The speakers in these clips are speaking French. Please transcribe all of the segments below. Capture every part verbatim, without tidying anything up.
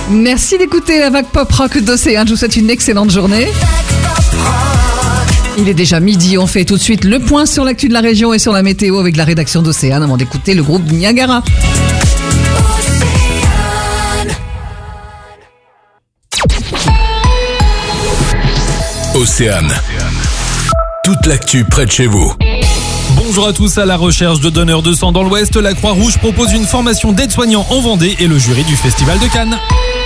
Merci d'écouter la vague pop rock d'Océane. Je vous souhaite une excellente journée. Il est déjà midi, on fait tout de suite le point sur l'actu de la région et sur la météo avec la rédaction d'Océane avant d'écouter le groupe Niagara. Océane. Toute l'actu près de chez vous. Bonjour à tous. À la recherche de donneurs de sang dans l'Ouest, la Croix-Rouge propose une formation d'aide-soignants en Vendée et le jury du Festival de Cannes.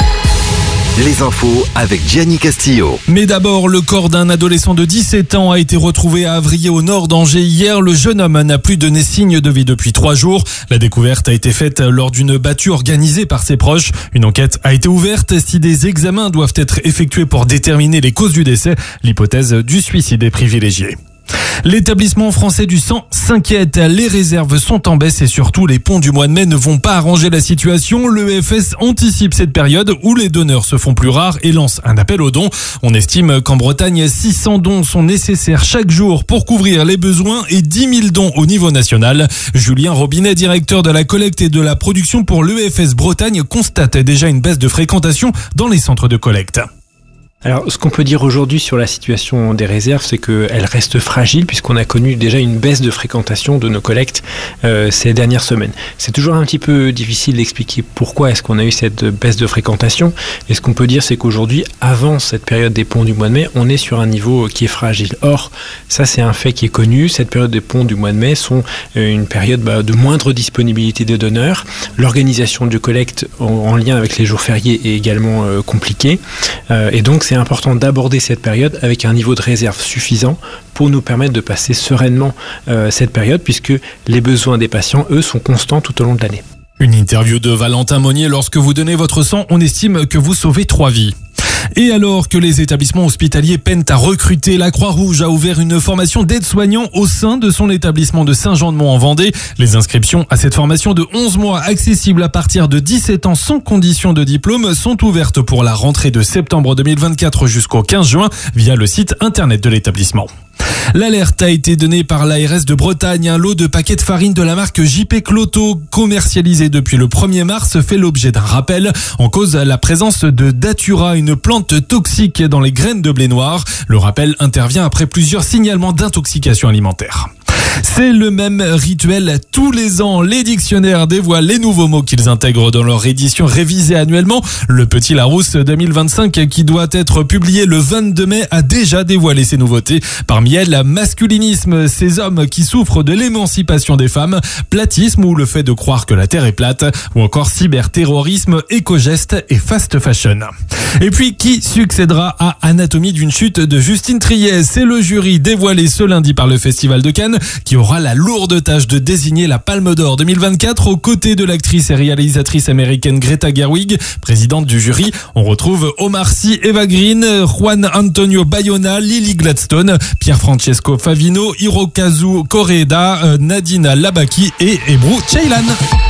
Les infos avec Gianni Castillo. Mais d'abord, le corps d'un adolescent de dix-sept ans a été retrouvé à Avrier au nord d'Angers hier. Le jeune homme n'a plus donné signe de vie depuis trois jours. La découverte a été faite lors d'une battue organisée par ses proches. Une enquête a été ouverte. Si des examens doivent être effectués pour déterminer les causes du décès, l'hypothèse du suicide est privilégiée. L'établissement français du sang s'inquiète. Les réserves sont en baisse et surtout les ponts du mois de mai ne vont pas arranger la situation. L'E F S anticipe cette période où les donneurs se font plus rares et lance un appel aux dons. On estime qu'en Bretagne, six cents dons sont nécessaires chaque jour pour couvrir les besoins et dix mille dons au niveau national. Julien Robinet, directeur de la collecte et de la production pour l'E F S Bretagne, constate déjà une baisse de fréquentation dans les centres de collecte. Alors, ce qu'on peut dire aujourd'hui sur la situation des réserves, c'est qu'elle reste fragile puisqu'on a connu déjà une baisse de fréquentation de nos collectes euh, ces dernières semaines. C'est toujours un petit peu difficile d'expliquer pourquoi est-ce qu'on a eu cette baisse de fréquentation. Et ce qu'on peut dire, c'est qu'aujourd'hui, avant cette période des ponts du mois de mai, on est sur un niveau qui est fragile. Or, ça c'est un fait qui est connu. Cette période des ponts du mois de mai sont une période bah, de moindre disponibilité de donneurs. L'organisation de collecte en, en lien avec les jours fériés est également euh, compliquée. Euh, et donc, c'est important d'aborder cette période avec un niveau de réserve suffisant pour nous permettre de passer sereinement euh, cette période puisque les besoins des patients, eux, sont constants tout au long de l'année. Une interview de Valentin Monnier. Lorsque vous donnez votre sang, on estime que vous sauvez trois vies. Et alors que les établissements hospitaliers peinent à recruter, la Croix-Rouge a ouvert une formation d'aide-soignants au sein de son établissement de Saint-Jean-de-Mont en Vendée. Les inscriptions à cette formation de onze mois, accessible à partir de dix-sept ans sans condition de diplôme, sont ouvertes pour la rentrée de septembre deux mille vingt-quatre jusqu'au quinze juin via le site internet de l'établissement. L'alerte a été donnée par l'A R S de Bretagne. Un lot de paquets de farine de la marque J P Cloto, commercialisé depuis le premier mars, fait l'objet d'un rappel. En cause, la présence de datura, une plante toxique dans les graines de blé noir. Le rappel intervient après plusieurs signalements d'intoxication alimentaire. C'est le même rituel tous les ans. Les dictionnaires dévoilent les nouveaux mots qu'ils intègrent dans leur édition révisée annuellement. Le Petit Larousse deux mille vingt-cinq, qui doit être publié le vingt-deux mai, a déjà dévoilé ses nouveautés. Parmi elles, masculinisme, ces hommes qui souffrent de l'émancipation des femmes, platisme ou le fait de croire que la Terre est plate, ou encore cyberterrorisme, éco-geste et fast fashion. Et puis, qui succédera à Anatomie d'une chute de Justine Triet? C'est le jury dévoilé ce lundi par le Festival de Cannes qui aura la lourde tâche de désigner la Palme d'Or deux mille vingt-quatre aux côtés de l'actrice et réalisatrice américaine Greta Gerwig, présidente du jury. On retrouve Omar Sy, Eva Green, Juan Antonio Bayona, Lily Gladstone, Pier Francesco Favino, Hirokazu Koreeda, Nadina Labaki et Ebru Ceylan.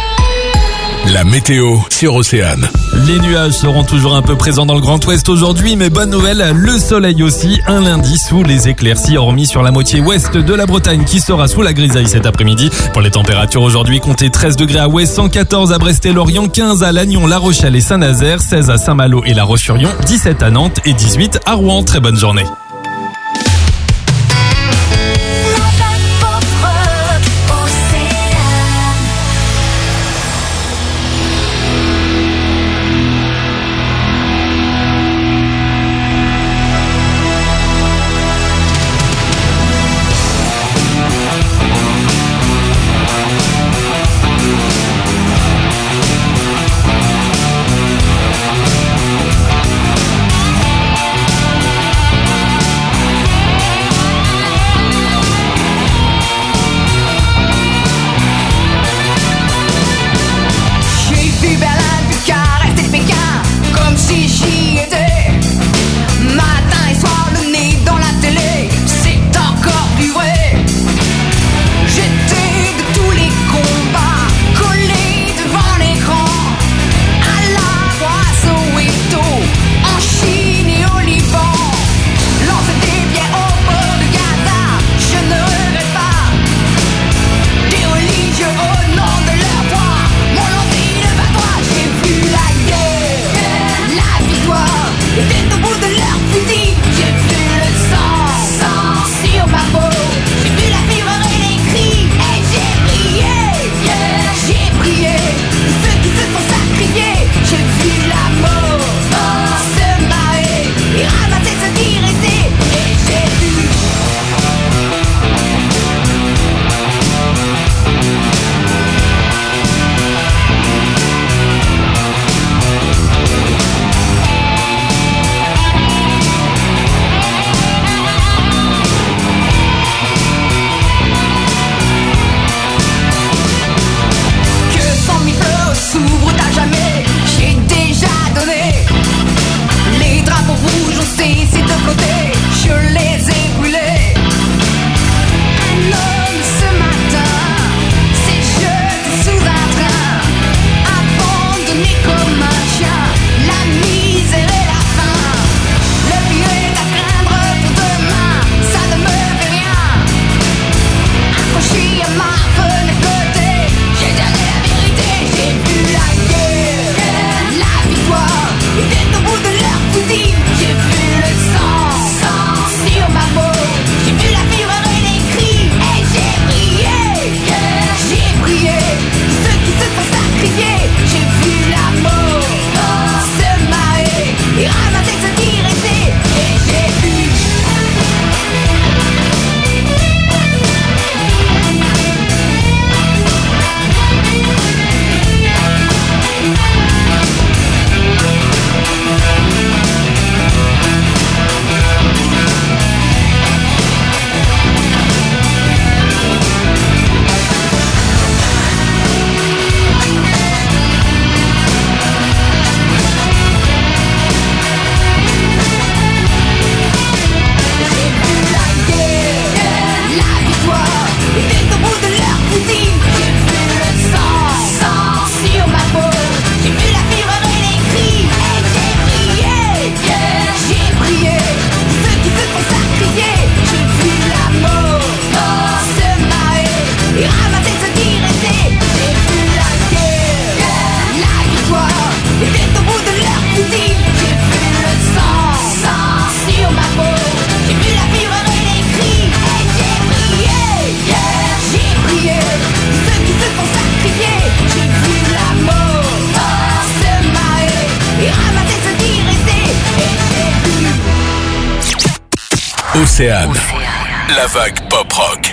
La météo sur Océane. Les nuages seront toujours un peu présents dans le Grand Ouest aujourd'hui, mais bonne nouvelle, le soleil aussi, un lundi sous les éclaircies, hormis sur la moitié ouest de la Bretagne qui sera sous la grisaille cet après-midi. Pour les températures aujourd'hui, comptez treize degrés à Ouest, cent quatorze à Brest et Lorient, quinze à Lannion, La Rochelle et Saint-Nazaire, seize à Saint-Malo et La Roche-sur-Yon, dix-sept à Nantes et dix-huit à Rouen. Très bonne journée. Océane. La vague pop rock.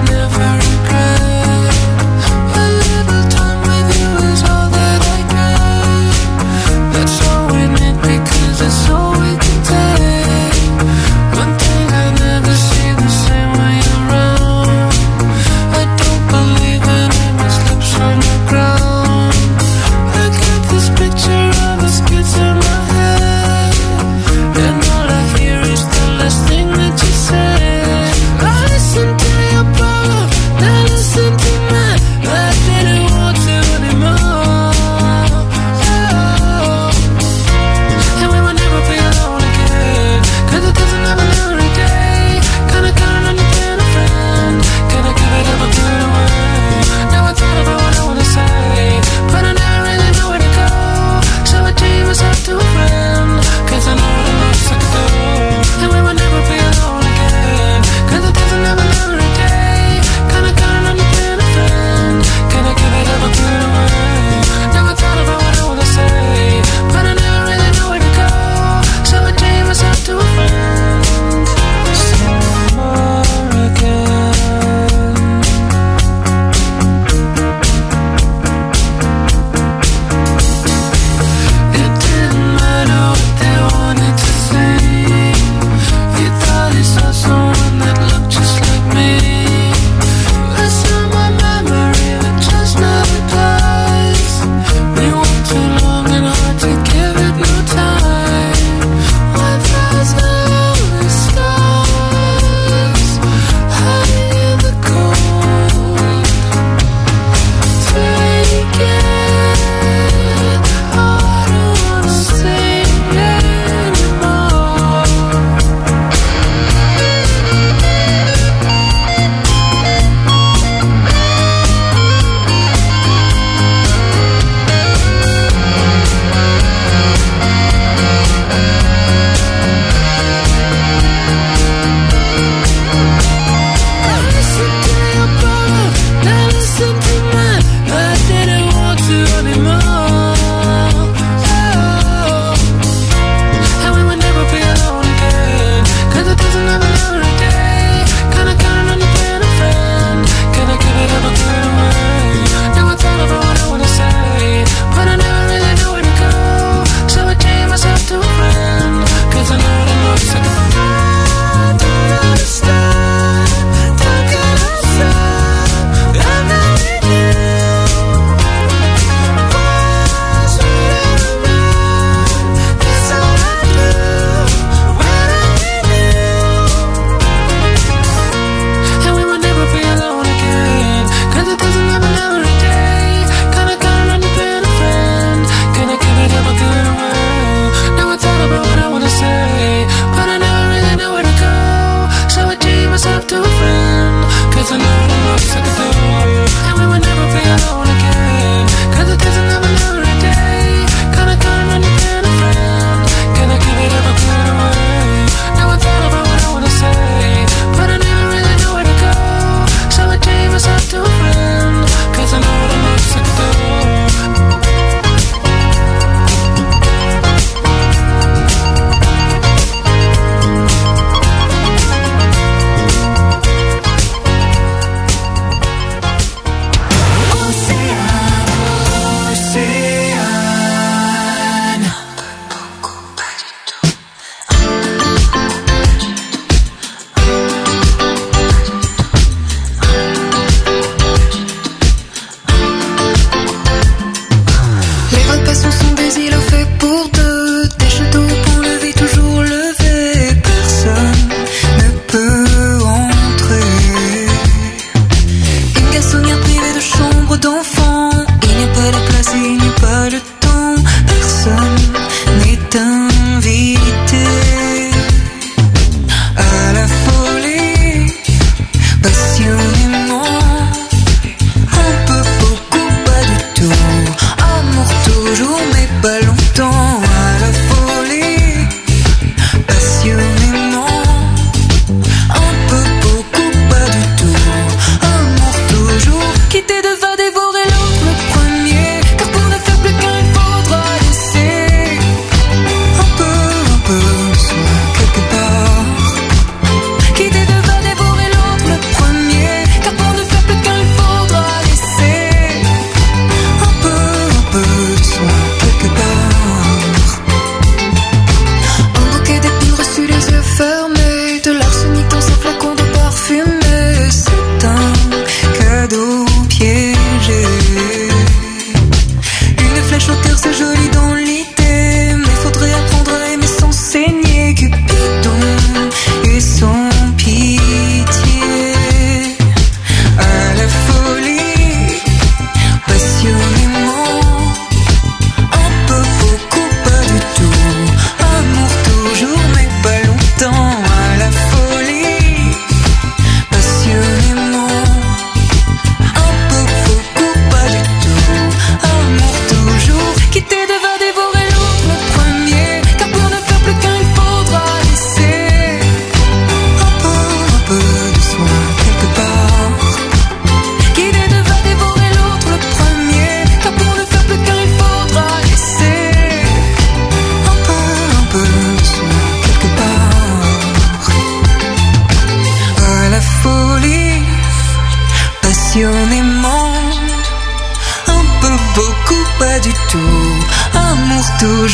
A little time with you is all that I got.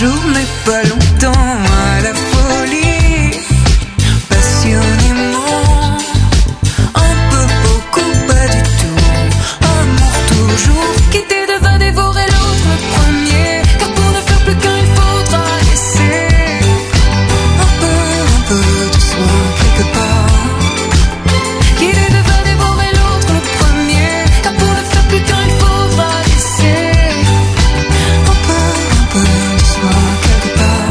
toujours, mais pas longtemps. À la folie, passionnément, un peu, beaucoup, pas du tout. Amour toujours, quitter devant dévorer l'autre le premier. Car pour ne faire plus qu'un, il faudra laisser un peu, un peu de soi quelque part. Quitter devant dévorer l'autre le premier. Car pour ne faire plus qu'un, il faudra laisser un peu, un peu de soi quelque part.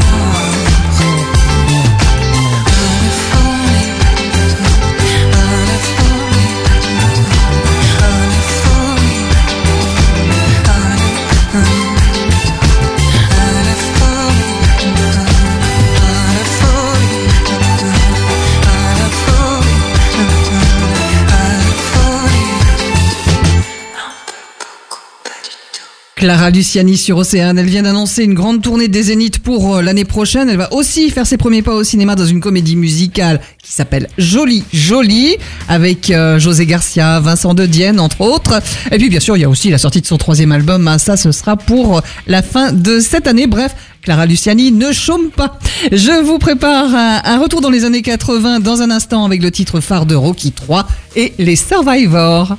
Clara Luciani sur Océane, elle vient d'annoncer une grande tournée des Zéniths pour l'année prochaine. Elle va aussi faire ses premiers pas au cinéma dans une comédie musicale qui s'appelle Jolie Jolie, avec euh, José Garcia, Vincent De Dienne entre autres. Et puis bien sûr, il y a aussi la sortie de son troisième album, hein, ça ce sera pour la fin de cette année. Bref, Clara Luciani ne chôme pas. Je vous prépare un, un retour dans les années quatre-vingts dans un instant avec le titre phare de Rocky trois et les Survivors.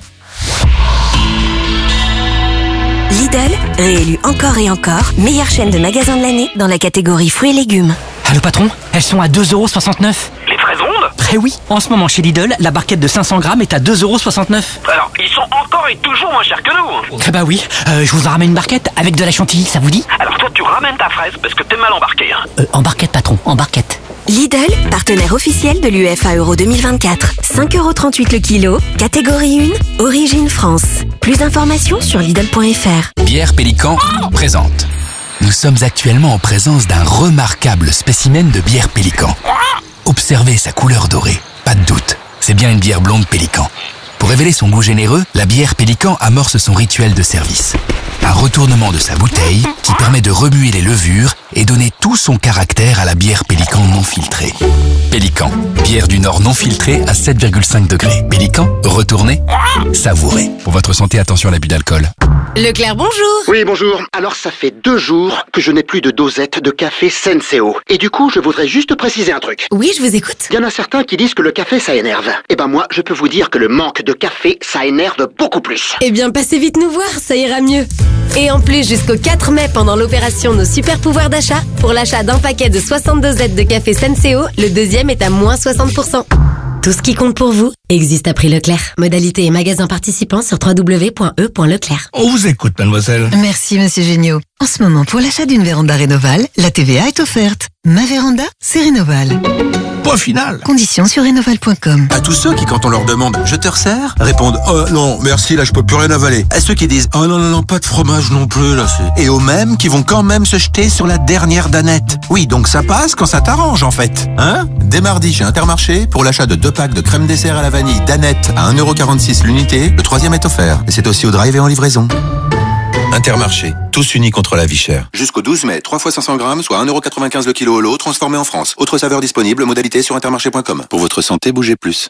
Lidl, réélu encore et encore, meilleure chaîne de magasins de l'année dans la catégorie fruits et légumes. Allô patron, elles sont à deux euros soixante-neuf. Les fraises rondes ? Eh oui, en ce moment chez Lidl, la barquette de cinq cents grammes est à deux euros soixante-neuf. Alors, ils sont encore et toujours moins chers que nous. Eh bah oui, euh, je vous en ramène une barquette avec de la chantilly, ça vous dit ? Alors toi, tu ramènes ta fraise parce que t'es mal embarqué. Hein. Euh, en barquette patron, en barquette. Lidl, partenaire officiel de l'U E F A Euro deux mille vingt-quatre. cinq euros trente-huit le kilo, catégorie un, origine France. Plus d'informations sur Lidl point F R. Bière Pélican présente. Nous sommes actuellement en présence d'un remarquable spécimen de bière Pélican. Observez sa couleur dorée, pas de doute, c'est bien une bière blonde Pélican. Pour révéler son goût généreux, la bière Pélican amorce son rituel de service. Un retournement de sa bouteille qui permet de remuer les levures et donner tout son caractère à la bière Pélican non filtrée. Pélican, bière du Nord non filtrée à sept virgule cinq degrés. Pélican, retournez, savourez. Pour votre santé, attention à l'abus d'alcool. Leclerc, bonjour. Oui, bonjour. Alors, ça fait deux jours que je n'ai plus de dosette de café Senseo. Et du coup, je voudrais juste préciser un truc. Oui, je vous écoute. Il y en a certains qui disent que le café, ça énerve. Eh ben moi, je peux vous dire que le manque de café, ça énerve beaucoup plus. Eh bien, passez vite nous voir, ça ira mieux. Et en plus, jusqu'au quatre mai, pendant l'opération Nos Super Pouvoirs d'achat, pour l'achat d'un paquet de soixante-deux Z de café Senseo, le deuxième est à moins soixante pour cent. Tout ce qui compte pour vous existe à prix Leclerc. Modalité et magasins participants sur w w w point e point leclerc. On vous écoute, mademoiselle. Merci, monsieur Géniaud. En ce moment, pour l'achat d'une véranda Rénoval, la T V A est offerte. Ma véranda, c'est Rénoval. Point final. Conditions sur rénoval point com. À tous ceux qui, quand on leur demande « Je te resserre ?» répondent « Oh non, merci, là je peux plus rien avaler ». À ceux qui disent « Oh non, non, non, pas de fromage non plus, là c'est... » Et aux mêmes qui vont quand même se jeter sur la dernière danette. Oui, donc ça passe quand ça t'arrange en fait. Hein ? Dès mardi chez Intermarché, pour l'achat de deux packs de crème dessert à la vanille danette à un euro quarante-six l'unité, le troisième est offert. Et c'est aussi au drive et en livraison. Intermarché, tous unis contre la vie chère. Jusqu'au douze mai, trois fois cinq cents grammes, soit un euro quatre-vingt-quinze le kilo au lot, transformé en France. Autre saveur disponible, modalité sur intermarché point com. Pour votre santé, bougez plus.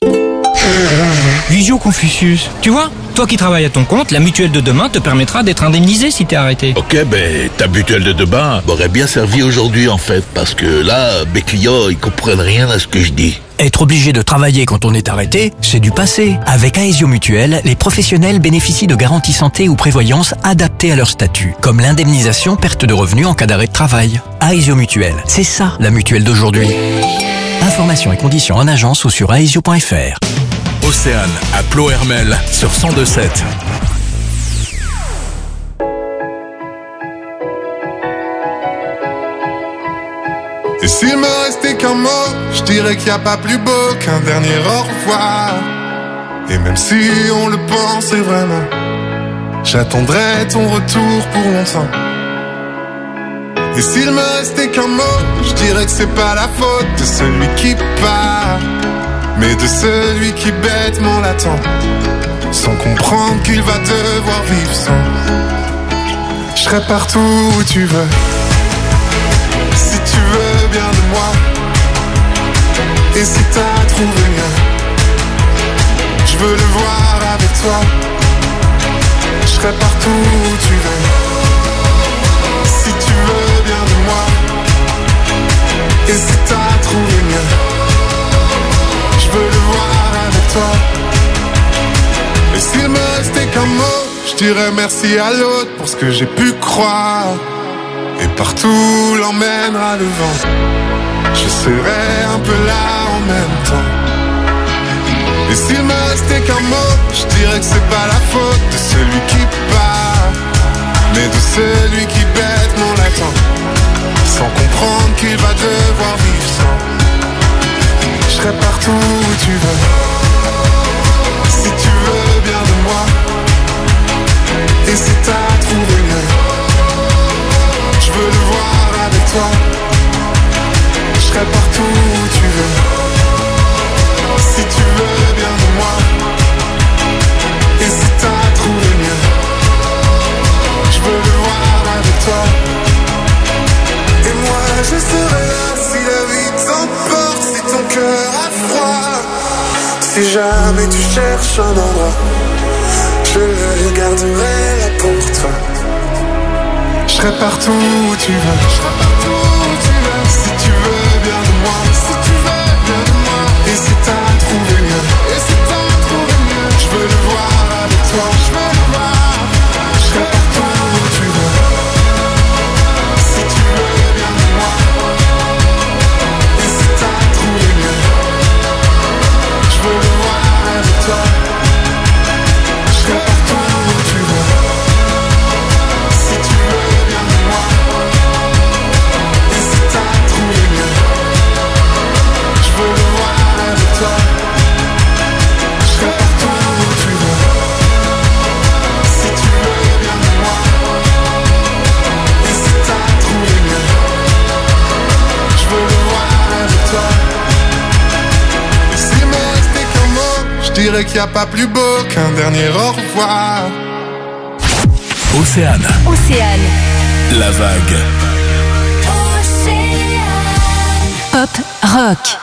Visio Confucius, tu vois, toi qui travailles à ton compte, la mutuelle de demain te permettra d'être indemnisé si t'es arrêté. Ok, ben ta mutuelle de demain m'aurait bien servi aujourd'hui en fait, parce que là, mes clients, ils comprennent rien à ce que je dis. Être obligé de travailler quand on est arrêté, c'est du passé. Avec Aesio Mutuelle, les professionnels bénéficient de garanties santé ou prévoyance adaptées à leur statut, comme l'indemnisation perte de revenus en cas d'arrêt de travail. Aesio Mutuelle, c'est ça la mutuelle d'aujourd'hui. Informations et conditions en agence ou sur aesio point f r. Océane à Plohermel sur cent deux sept. Et s'il me restait qu'un mot, je dirais qu'il n'y a pas plus beau qu'un dernier au revoir. Et même si on le pensait vraiment, j'attendrai ton retour pour longtemps. Et s'il me restait qu'un mot, je dirais que c'est pas la faute de celui qui part, mais de celui qui bêtement l'attend, sans comprendre qu'il va devoir vivre sans. Je serai partout où tu veux, si tu veux bien de moi. Et si t'as trouvé mieux, je veux le voir avec toi. Je serai partout où tu veux, si tu veux bien de moi. Et si t'as trouvé mieux, je veux le voir avec toi. Et s'il me restait qu'un mot, je dirais merci à l'autre pour ce que j'ai pu croire. Et partout l'emmènera le vent, je serai un peu là en même temps. Et s'il me restait qu'un mot, je dirais que c'est pas la faute de celui qui part, mais de celui qui bêtement l'attend, sans comprendre qu'il va devoir vivre sans. Je serai partout où tu veux, si tu veux bien de moi. Et si t'as trouvé mieux, je veux le voir avec toi. Je serai partout où tu veux, si tu veux bien de moi. Et si t'as trouvé mieux, je veux le voir avec toi. Et moi je serai là si la vie t'emporte, si ton cœur a froid. Si jamais tu cherches un endroit, je le garderai là pour toi. Je serai partout où tu veux, je serai partout où tu veux. Si tu veux bien de moi, si tu veux bien de moi. Et si t'as trouvé mieux, et si t'as trouvé mieux, je veux le voir avec toi, je veux le voir. Je serai partout où tu veux, si tu veux bien de moi. Et si t'as trouvé mieux, je veux le voir avec toi. Je serai partout où tu veux, si tu veux bien de moi. Et si t'as trouvé mieux, je veux le voir avec toi. Je serai partout où tu veux, si tu veux bien de moi. Et si t'as trouvé mieux, je veux le voir avec toi. Et s'il me restait qu'un mot, je dirais qu'il n'y a pas plus beau qu'un dernier au revoir. Océane. Océane. La vague. Pop rock.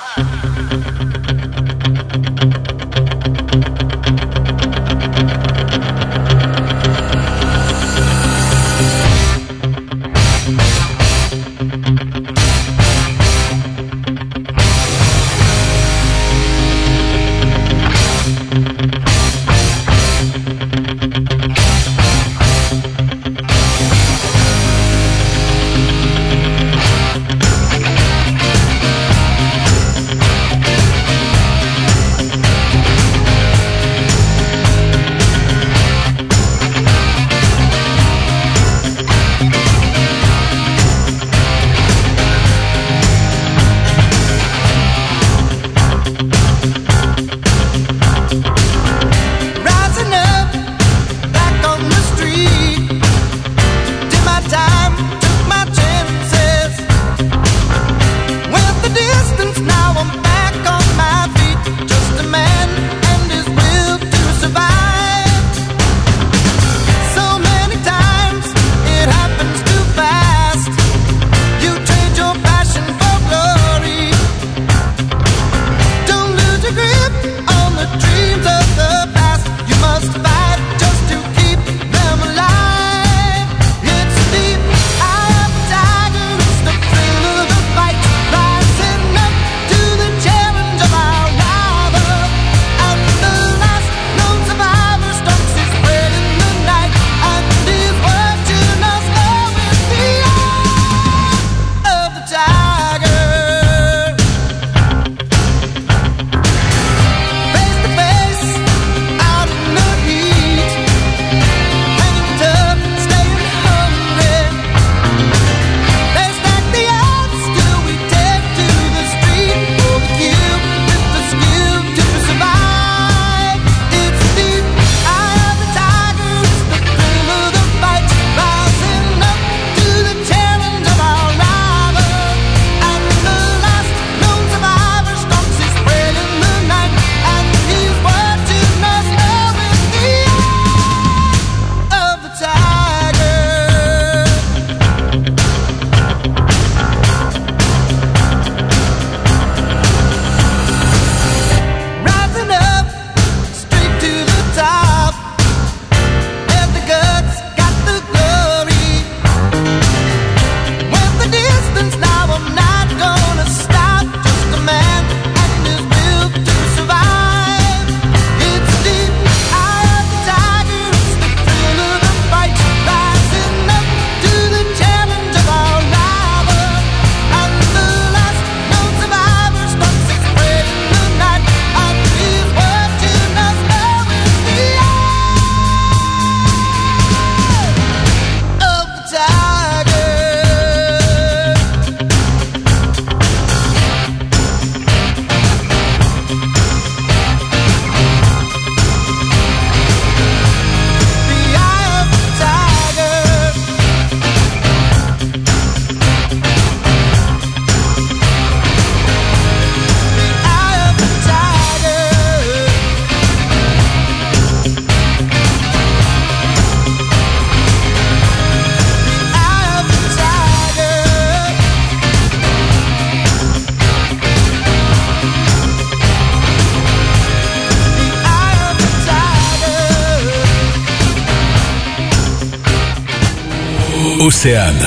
Océane.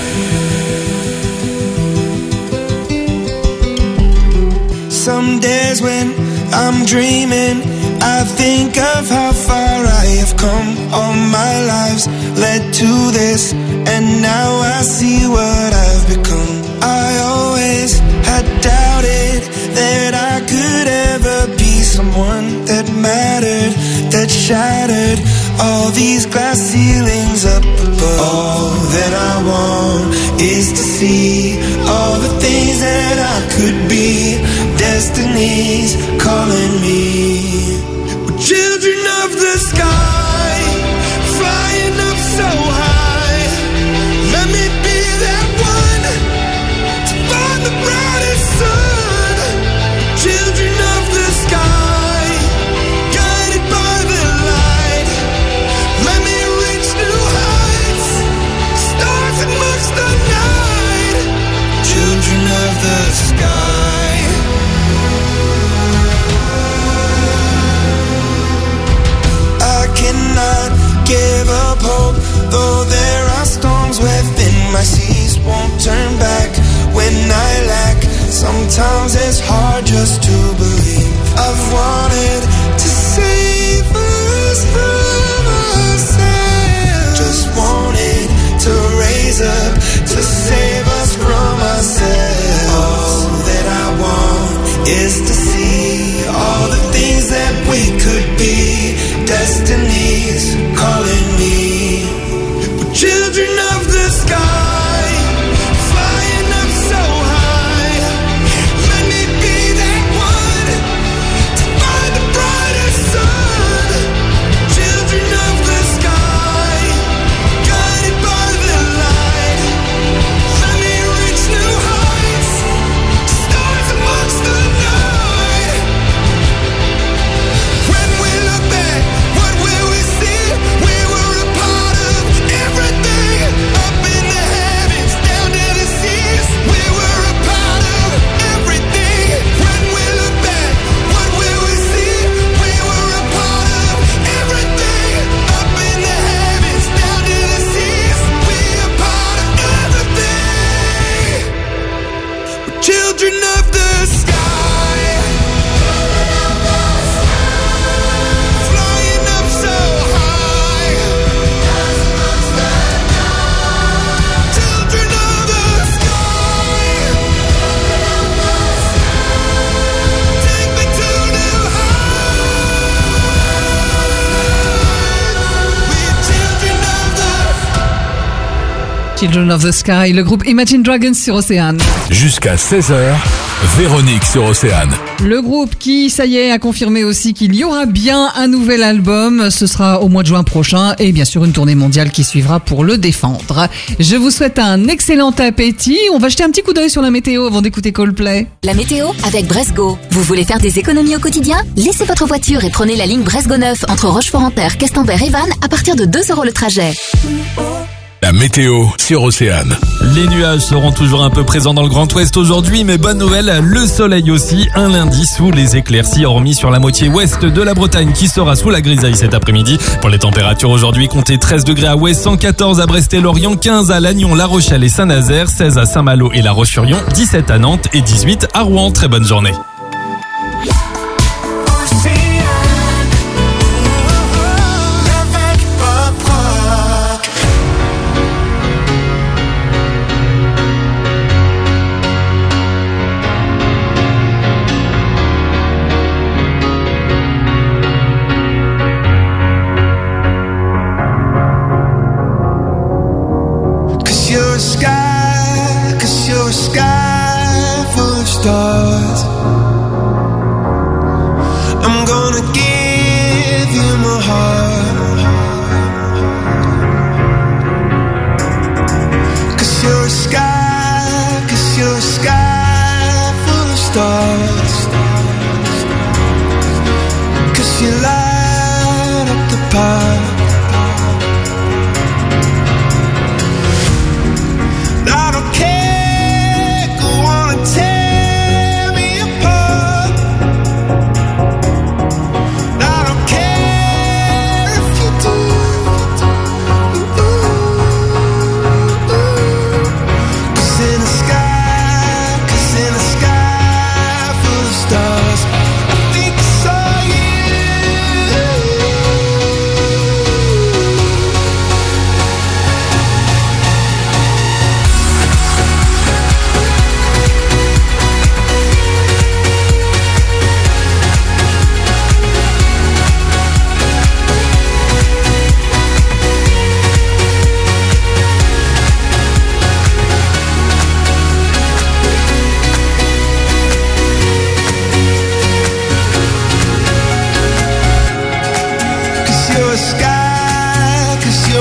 Some days when I'm dreaming, I think of how far I have come. All my lives led to this, and now I see what I've become. I always had doubted that I could ever be someone that mattered, that shattered all these glass ceilings up above. All that I want is to see all the things that I could be. Destiny's calling me. We're children of the sky, flying up so high. Let me be that one to find the brightest sun. Children of the sky, guided by the light. Let me reach new heights, stars amongst the night. Children of the sky. Cannot give up hope, though there are storms within. My seas won't turn back when I lack. Sometimes it's hard just to believe. I've wanted to save us from ourselves. Just wanted to raise up to save us from ourselves. All that I want is to see all the things that we could be. Destiny's calling me. We're children of the sky, flying up so high. Let me be that one to find the brightest sun. Children of the sky, guided by the light. Let me reach new heights, stars amongst the night. When we look back, what will we see? We were a part of everything. Up in the heavens, down to the seas. We were a part of everything. When we look back, what will we see? We were a part of everything. Up in the heavens, down to the seas. We are part of everything. We're children of the sky. Flying up so high. Children of the sky. Take me to new heights. We're children of the Children of the Sky, le groupe Imagine Dragons sur Océane. Jusqu'à seize heures, Véronique sur Océane. Le groupe qui, ça y est, a confirmé aussi qu'il y aura bien un nouvel album. Ce sera au mois de juin prochain et bien sûr une tournée mondiale qui suivra pour le défendre. Je vous souhaite un excellent appétit. On va jeter un petit coup d'œil sur la météo avant d'écouter Coldplay. La météo avec Bresgo. Vous voulez faire des économies au quotidien? Laissez votre voiture et prenez la ligne Bresgo neuf entre Rochefort-en-Terre, Castenbert et Vannes à partir de deux euros le trajet. La météo sur Océane. Les nuages seront toujours un peu présents dans le Grand Ouest aujourd'hui, mais bonne nouvelle, le soleil aussi, un lundi sous les éclaircies, hormis sur la moitié ouest de la Bretagne qui sera sous la grisaille cet après-midi. Pour les températures aujourd'hui, comptez treize degrés à Ouest, cent quatorze à Brest et Lorient, quinze à Lannion, La Rochelle et Saint-Nazaire, seize à Saint-Malo et La Roche-sur-Yon, dix-sept à Nantes et dix-huit à Rouen. Très bonne journée. Cause you're a sky, cause you're a sky full of stars.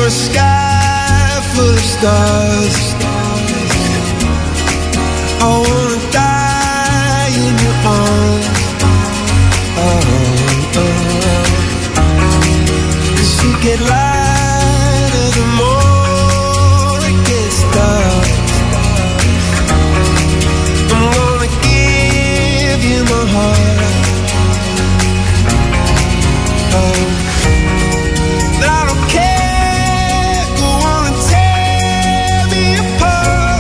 a sky full of stars. I wanna die in your arms. Oh, oh. 'Cause you get lighter the more it gets dark. I'm gonna give you my heart. Oh. But I don't care, go on and tear me apart.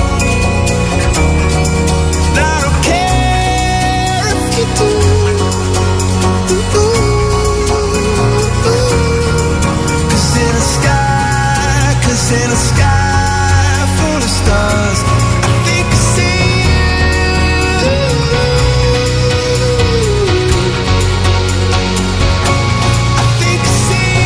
But I don't care if you do. Ooh, ooh, ooh. 'Cause in the sky, 'cause in the sky full of stars, I think I see you. I think I see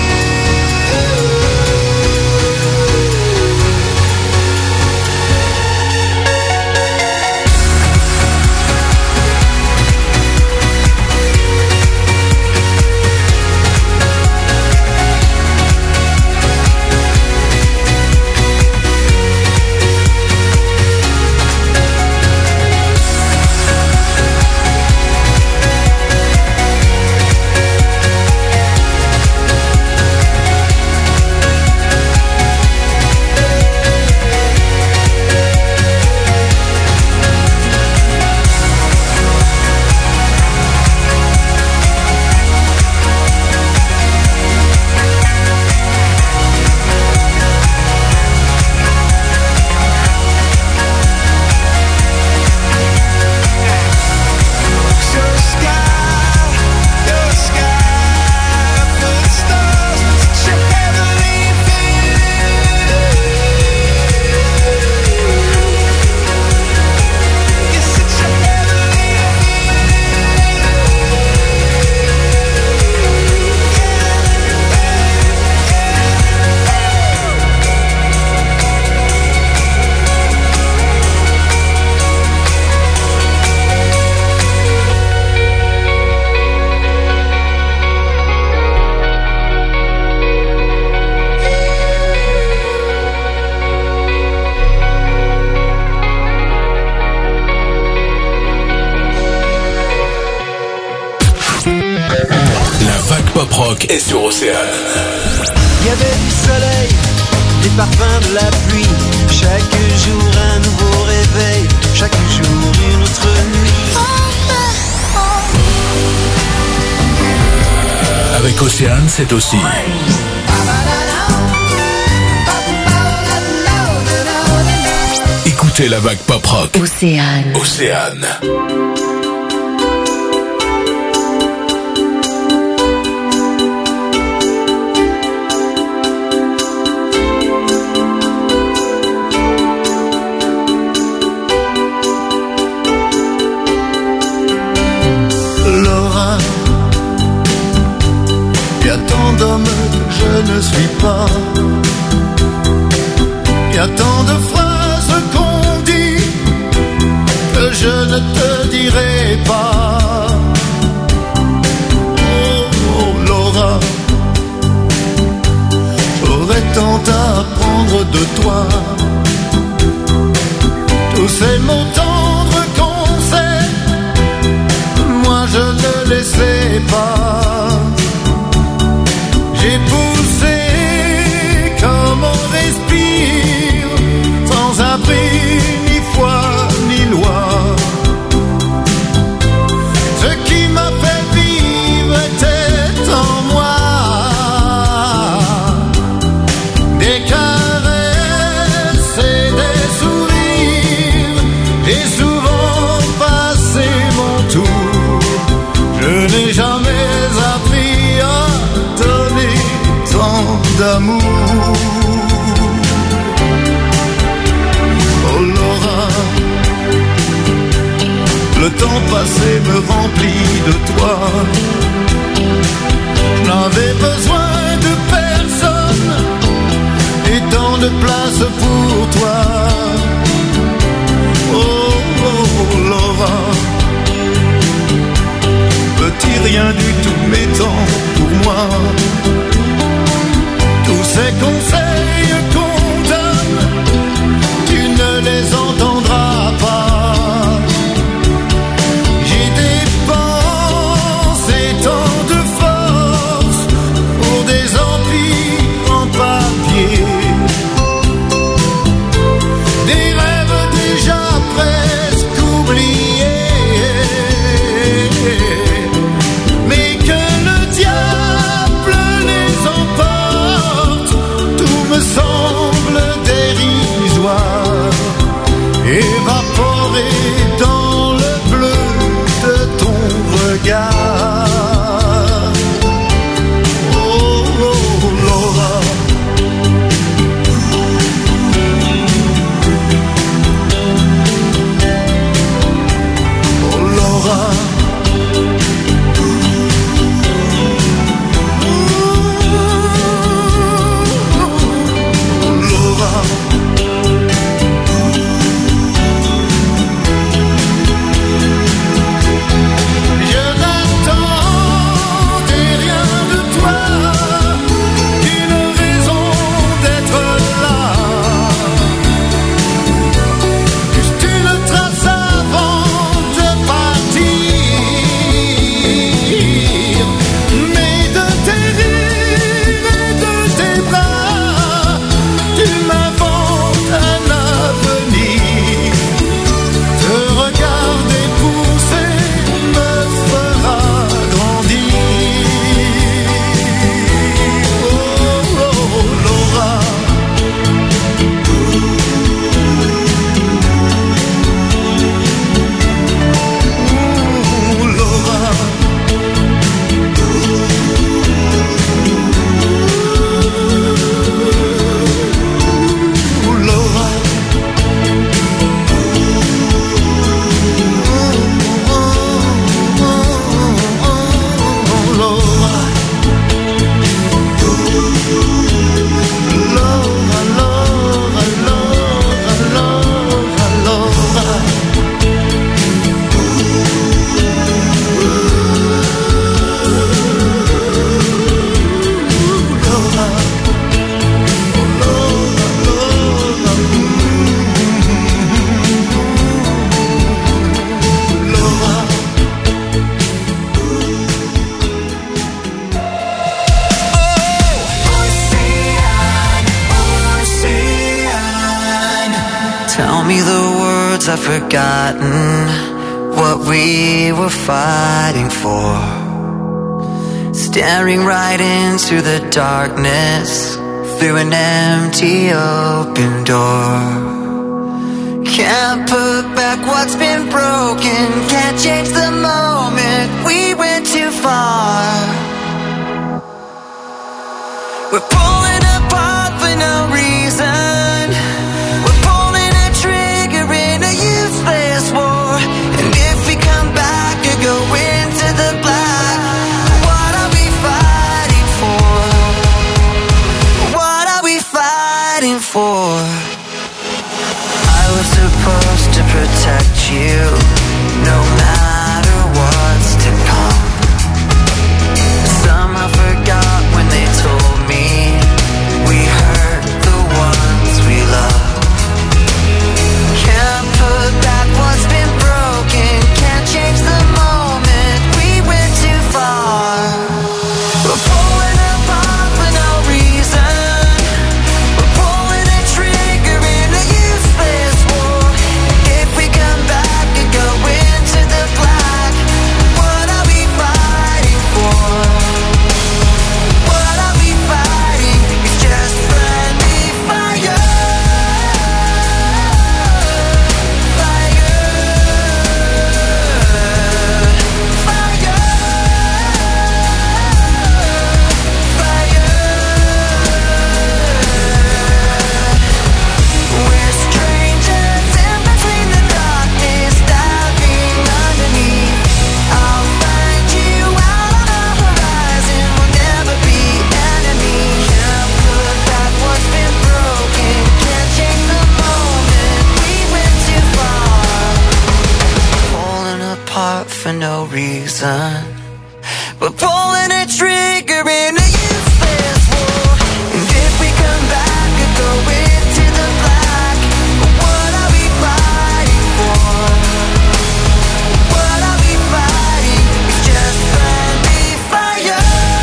Pop Rock est sur Océane. Il y avait du soleil, des parfums de la pluie. Chaque jour un nouveau réveil, chaque jour une autre nuit. Avec Océane, c'est aussi écoutez la vague Pop Rock. Océane. Océane. Laura, y a tant d'hommes que je ne suis pas. Y a tant de phrases qu'on dit que je ne te dirai pas. Oh, oh Laura, j'aurais tant à apprendre de toi. Tous ces mots tendres qu'on sait, moi je ne les sais pas. J'ai poussé comme on respire, sans abri, ni foi, ni loi. Ce qui m'a fait vivre était en moi. Des caresses et des sourires, j'ai souvent passé mon tour. Je n'ai jamais appris à donner tant d'amour. Oh Laura, le temps passé me remplit de toi. Je n'avais besoin de personne et tant de place pour toi. Oh, oh Laura, petit rien du tout m'étant pour moi. Tous ces Cause I've forgotten what we were fighting for. Staring right into the darkness through an empty open door. Can't put back what's been broken, can't change the moment we went too far. We're pulling apart for no reason. We're pulling a trigger in a useless war. And if we come back or go into the black, what are we fighting for? What are we fighting for? I was supposed to protect you, no matter what's to come. Somehow forgot when they told me we hurt the ones we love. Can't put back what's been broken, can't change the moment we went too far. We're pulling apart for no reason. We're pulling a trigger in a useless war. If we come back and go into the black, what are we fighting for? What are we fighting? It's just friendly fire. We're strangers in between the darkness, diving underneath. I'll find you out on the horizon, we'll never be enemies. Can't put back what's been broken, can't change the moment we went too far. Falling apart for no reason. We're pulling a trigger in a useless war. And if we come back and go into the black, what are we fighting for? What are we fighting? It's just friendly fire.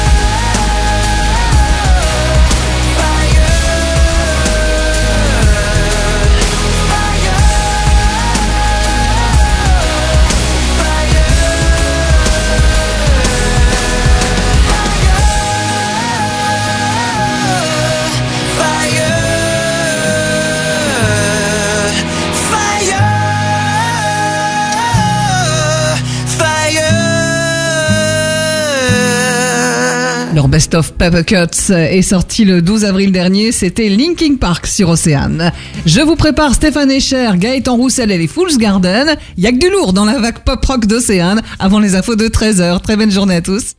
Leur Best of Paper Cuts est sorti le douze avril dernier, c'était Linkin Park sur Océane. Je vous prépare Stéphane Escher, Gaëtan Roussel et les Fool's Garden. Il y a que du lourd dans la vague pop-rock d'Océane avant les infos de treize heures. Très bonne journée à tous.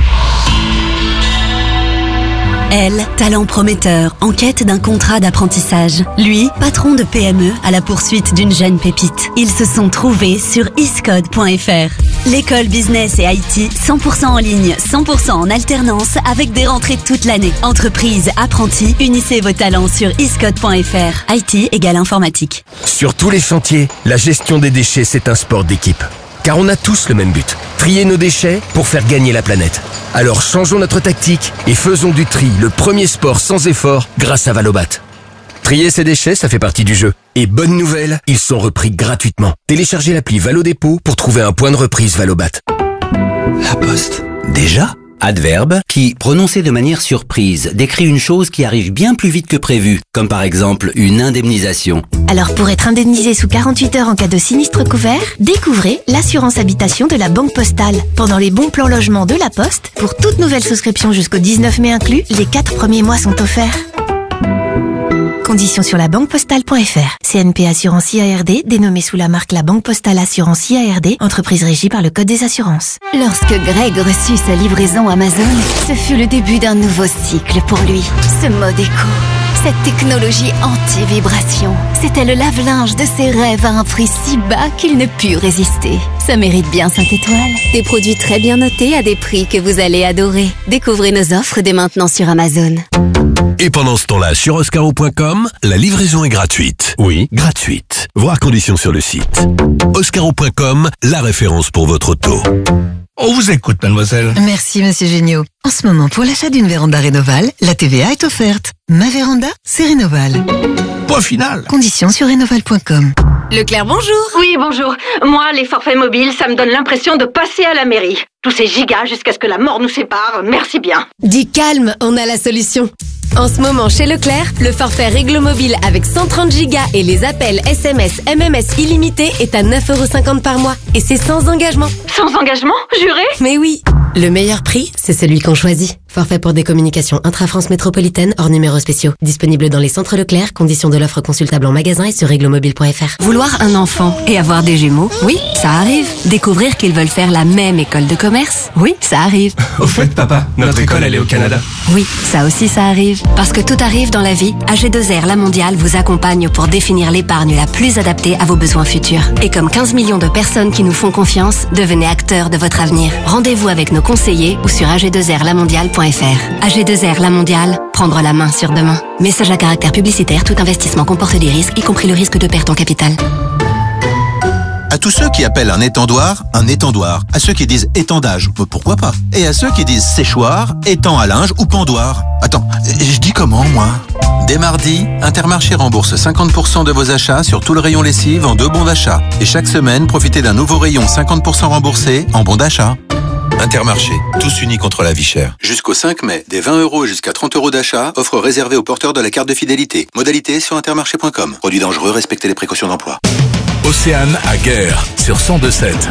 Elle, talent prometteur, en quête d'un contrat d'apprentissage. Lui, patron de P M E à la poursuite d'une jeune pépite. Ils se sont trouvés sur iscode point f r. L'école business et I T, cent pour cent en ligne, cent pour cent en alternance, avec des rentrées toute l'année. Entreprise, apprentis, unissez vos talents sur iscode point f r. I T égale informatique. Sur tous les chantiers, la gestion des déchets, c'est un sport d'équipe. Car on a tous le même but, trier nos déchets pour faire gagner la planète. Alors changeons notre tactique et faisons du tri le premier sport sans effort grâce à Valobat. Trier ses déchets, ça fait partie du jeu. Et bonne nouvelle, ils sont repris gratuitement. Téléchargez l'appli Valodépôt pour trouver un point de reprise Valobat. La Poste. Déjà ? Adverbe qui, prononcé de manière surprise, décrit une chose qui arrive bien plus vite que prévu, comme par exemple une indemnisation. Alors pour être indemnisé sous quarante-huit heures en cas de sinistre couvert, découvrez l'assurance habitation de la Banque Postale. Pendant les bons plans logement de la Poste, pour toute nouvelle souscription jusqu'au dix-neuf mai inclus, les quatre premiers mois sont offerts. Conditions sur la banque postale point f r. C N P Assurance I A R D, dénommée sous la marque La Banque Postale Assurance I A R D, entreprise régie par le Code des assurances. Lorsque Greg reçut sa livraison Amazon, ce fut le début d'un nouveau cycle pour lui. Ce mode éco, cette technologie anti-vibration, c'était le lave-linge de ses rêves à un prix si bas qu'il ne put résister. Ça mérite bien cinq étoiles. Des produits très bien notés à des prix que vous allez adorer. Découvrez nos offres dès maintenant sur Amazon. Et pendant ce temps-là, sur oscaro point com, la livraison est gratuite. Oui, gratuite. Voir conditions sur le site. oscaro point com, la référence pour votre auto. On vous écoute, mademoiselle. Merci, monsieur Géniaud. En ce moment, pour l'achat d'une véranda Rénoval, la T V A est offerte. Ma véranda, c'est Rénoval. Point final. Conditions sur rénoval point com. Leclerc, bonjour. Oui, bonjour. Moi, les forfaits mobiles, ça me donne l'impression de passer à la mairie. Tous ces gigas jusqu'à ce que la mort nous sépare, merci bien. Dis calme, on a la solution. En ce moment, chez Leclerc, le forfait Réglo Mobile avec cent trente gigas et les appels S M S, M M S illimités est à neuf euros cinquante par mois. Et c'est sans engagement. Sans engagement, juré? Mais oui. Le meilleur prix, c'est celui qu'on choisit. Forfait pour des communications intra-France métropolitaine hors numéros spéciaux. Disponible dans les centres Leclerc, conditions de l'offre consultable en magasin et sur réglomobile point f r. Vouloir un enfant et avoir des jumeaux, oui, ça arrive. Découvrir qu'ils veulent faire la même école de commerce, oui, ça arrive. Au fait, papa, notre école, elle est au Canada. Oui, ça aussi, ça arrive. Parce que tout arrive dans la vie, A G deux R La Mondiale vous accompagne pour définir l'épargne la plus adaptée à vos besoins futurs. Et comme quinze millions de personnes qui nous font confiance, devenez acteurs de votre avenir. Rendez-vous avec nos conseillers ou sur A G deux R la mondiale point f r. A G deux R La Mondiale, prendre la main sur demain. Message à caractère publicitaire, tout investissement comporte des risques, y compris le risque de perte en capital. À tous ceux qui appellent un étendoir, un étendoir. À ceux qui disent étendage, pourquoi pas. Et à ceux qui disent séchoir, étang à linge ou pendoir. Attends, je dis comment, moi? Dès mardi, Intermarché rembourse cinquante pour cent de vos achats sur tout le rayon lessive en deux bons d'achat. Et chaque semaine, profitez d'un nouveau rayon cinquante pour cent remboursé en bons d'achat. Intermarché, tous unis contre la vie chère. Jusqu'au cinq mai, des vingt euros et jusqu'à trente euros d'achat, offre réservée aux porteurs de la carte de fidélité. Modalité sur intermarché point com. Produit dangereux, respectez les précautions d'emploi. Océane à Guerre sur cent deux sept.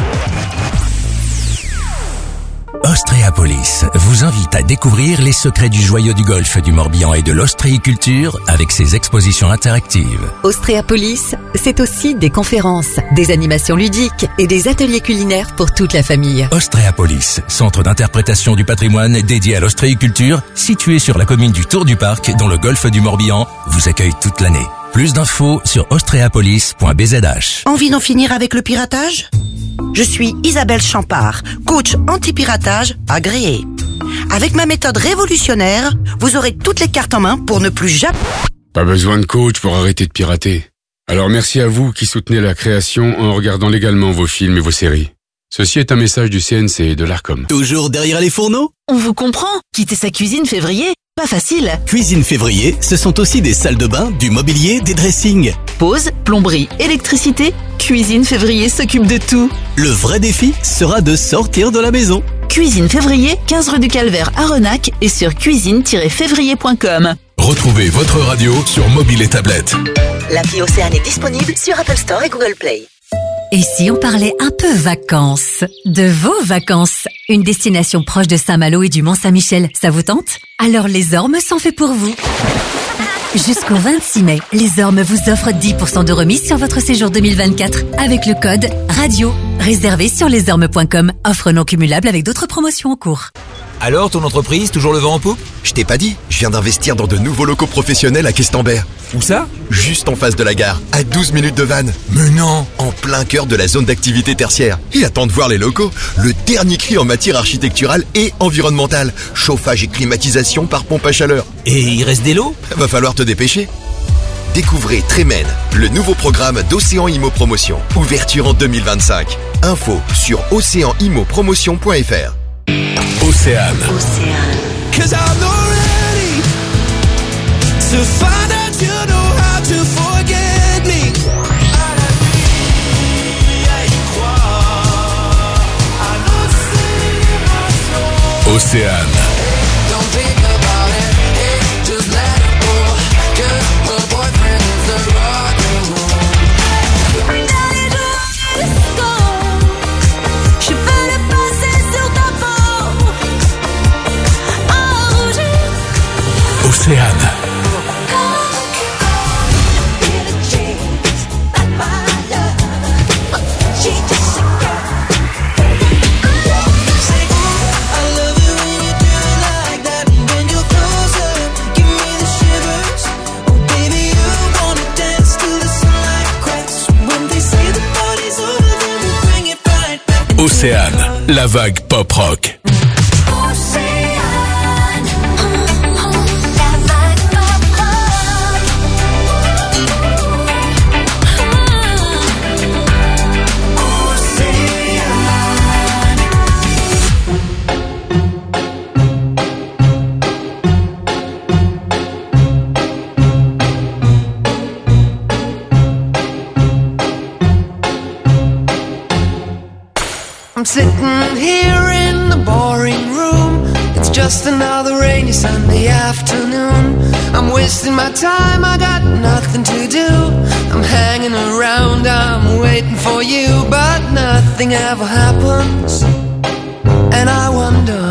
Ostréapolis vous invite à découvrir les secrets du joyau du golfe du Morbihan et de l'ostréiculture avec ses expositions interactives. Ostréapolis, c'est aussi des conférences, des animations ludiques et des ateliers culinaires pour toute la famille. Ostréapolis, centre d'interprétation du patrimoine dédié à l'ostréiculture, situé sur la commune du Tour du Parc dans le golfe du Morbihan, vous accueille toute l'année. Plus d'infos sur ostréapolis point b z h. Envie d'en finir avec le piratage ? Je suis Isabelle Champard, coach anti-piratage agréée. Avec ma méthode révolutionnaire, vous aurez toutes les cartes en main pour ne plus jamais... Pas besoin de coach pour arrêter de pirater. Alors merci à vous qui soutenez la création en regardant légalement vos films et vos séries. Ceci est un message du C N C et de l'Arcom. Toujours derrière les fourneaux ? On vous comprend. Quitter sa cuisine février, pas facile. Cuisine février, ce sont aussi des salles de bain, du mobilier, des dressings. Pause, plomberie, électricité, Cuisine février s'occupe de tout. Le vrai défi sera de sortir de la maison. Cuisine février, quinze rue du Calvaire à Renac et sur cuisine tiret février point com. Retrouvez votre radio sur mobile et tablette. L'appli Océane est disponible sur Apple Store et Google Play. Et si on parlait un peu vacances? De vos vacances? Une destination proche de Saint-Malo et du Mont-Saint-Michel, ça vous tente? Alors les Ormes sont faits pour vous. Jusqu'au vingt-six mai, les Ormes vous offrent dix pour cent de remise sur votre séjour deux mille vingt-quatre avec le code RADIO. Réservé sur lesormes point com. Offre non cumulable avec d'autres promotions en cours. Alors, ton entreprise, toujours le vent en poupe? Je t'ai pas dit, je viens d'investir dans de nouveaux locaux professionnels à Questembert. Où ça? Juste en face de la gare, à douze minutes de Vannes. Mais non! En plein cœur de la zone d'activité tertiaire. Et attends de voir les locaux, le dernier cri en matière architecturale et environnementale. Chauffage et climatisation par pompe à chaleur. Et il reste des lots? Va falloir te dépêcher. Découvrez Tremen, le nouveau programme d'Océan Immo Promotion. Ouverture en deux mille vingt-cinq. Info sur océan immo promotion point f r. Océane. Cause I'm not ready to find out you know how to forget me. Océane. Don't think about it, hey, just let it go. Cause my boyfriend is the rock and roll. Je peux le passer sur ta peau. Océane. Océane, la vague pop rock. sitting here in the boring room. It's just another rainy Sunday afternoon. I'm wasting my time, I got nothing to do. I'm hanging around, I'm waiting for you, but nothing ever happens. And I wonder,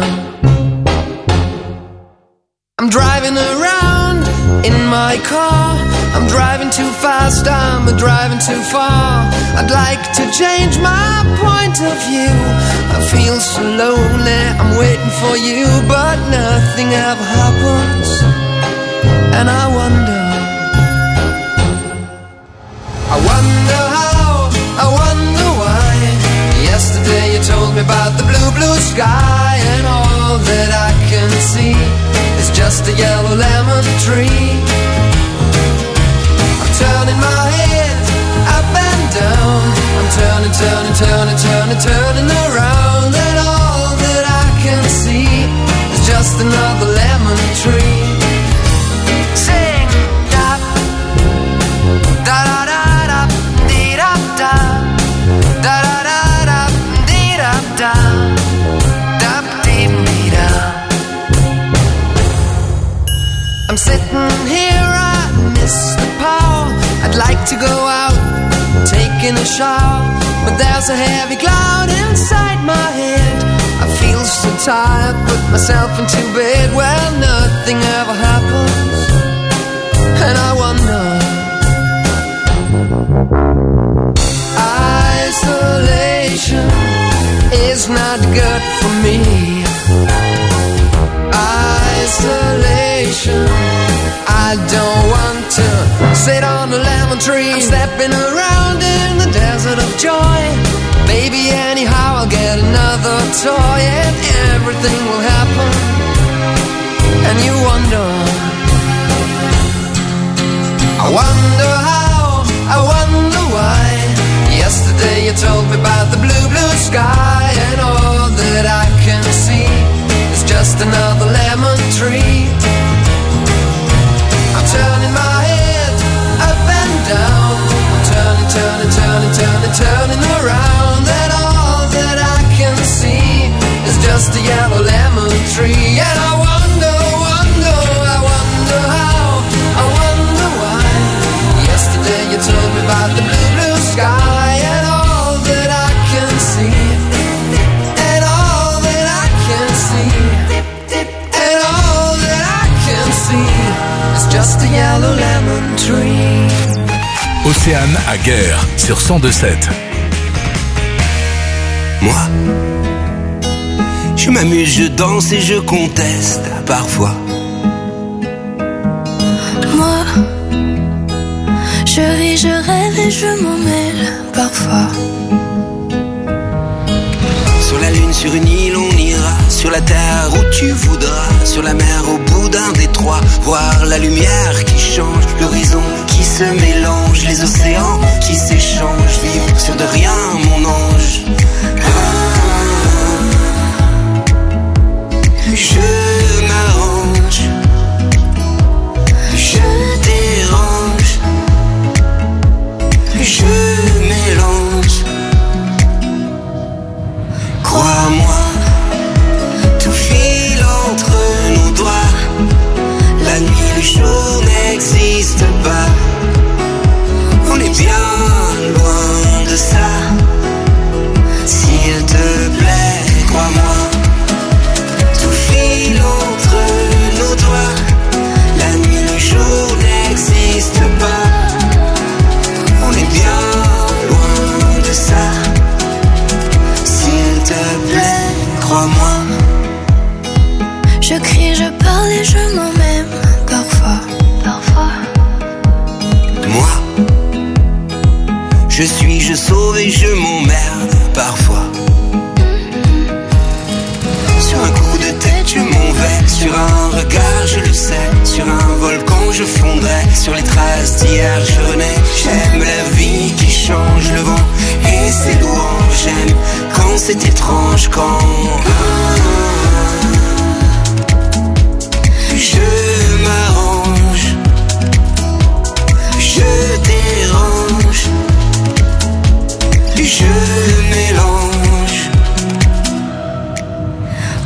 I'm driving around in my car. I'm driving too fast, I'm driving too far. I'd like to change my point of view. I feel so lonely, I'm waiting for you, but nothing ever happens. And I wonder, I wonder how, I wonder why. Yesterday you told me about the blue, blue sky, and all that I can see is just a yellow lemon tree. I'm turning my head up and down. I'm turning, turning, turning, turning, turning around, and all that I can see is just another lemon tree. Sing da da da da da dee da da da da da da dee da da da dee dee da. I'm sitting here, I miss the power. I'd like to go out, taking a shower, but there's a heavy cloud inside my head. I feel so tired, put myself into bed. Well, nothing ever happens, and I wonder, isolation is not good for me. Isolation, I don't want to sit on a lemon tree. I'm stepping around in the desert of joy. Maybe anyhow I'll get another toy, and everything will happen. And you wonder, I wonder how, I wonder why. Yesterday you told me about the blue, blue sky, and all that I can see is just another lemon tree. I'm turning my head up and down. I'm turning, turning, turning, turning, turning around, and all that I can see is just a yellow lemon tree. And I wonder, wonder, I wonder how, I wonder why. Yesterday you told me about the blue, blue sky, and all that I can see, and all that I can see, and all that I can see is just a yellow lemon tree. Océane à Guerre sur cent deux sept. Moi, je m'amuse, je danse et je conteste parfois. Moi, je ris, je rêve et je m'en mêle parfois. Sur la lune, sur une île, on ira. Sur la terre où tu voudras. Sur la mer, au bout d'un détroit. Voir la lumière qui change, l'horizon qui se mélange, les océans qui s'échangent. Vivre sur de rien, mon ange. Je m'arrange, je dérange, je mélange. Crois-moi, tout file entre nos doigts. La nuit, le jour n'existe pas. On est bien loin de ça. S'il te plaît, crois-moi. Tout file entre nos doigts. La nuit, le jour n'existe pas. On est bien loin de ça. S'il te plaît, crois-moi. Je crie, je parle et je m'en même parfois. Parfois. Moi, je suis, je sauve et je m'emmerde parfois. Sur un coup de tête, je m'en vais. Sur un regard, je le sais. Sur un volcan, je fondrai. Sur les traces d'hier, je renais. J'aime la vie qui change le vent et ses louanges. J'aime quand c'est étrange, quand je m'arrange, je dérange, je mélange.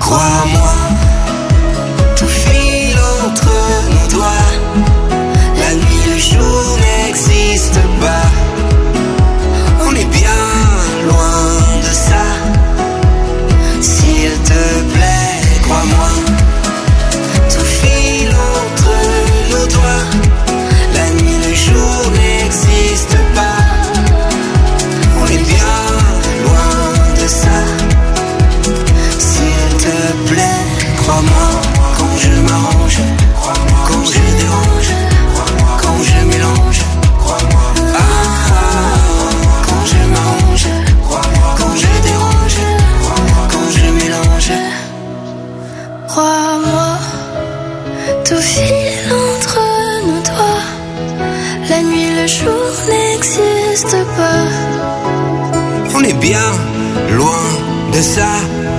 Crois-moi, tout file entre nos doigts. La nuit, le jour n'existe pas. On est bien loin de ça. S'il te plaît, crois-moi, tout file entre nos doigts. La nuit, le jour n'existe pas. On est bien loin de ça. S'il te plaît, crois-moi, quand je m'arrange, quand je dérange, quand je mélange, ah, quand je m'arrange, quand je dérange, quand je mélange. Crois-moi, tout file entre nos doigts. La nuit, le jour n'existe pas. On est bien loin de ça.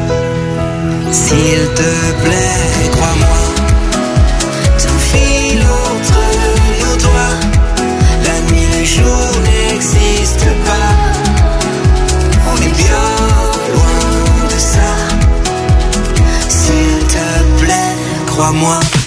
S'il te plaît, crois-moi, tout file entre nos doigts. La nuit, le jour n'existe pas. On est bien loin de ça. S'il te plaît, crois-moi.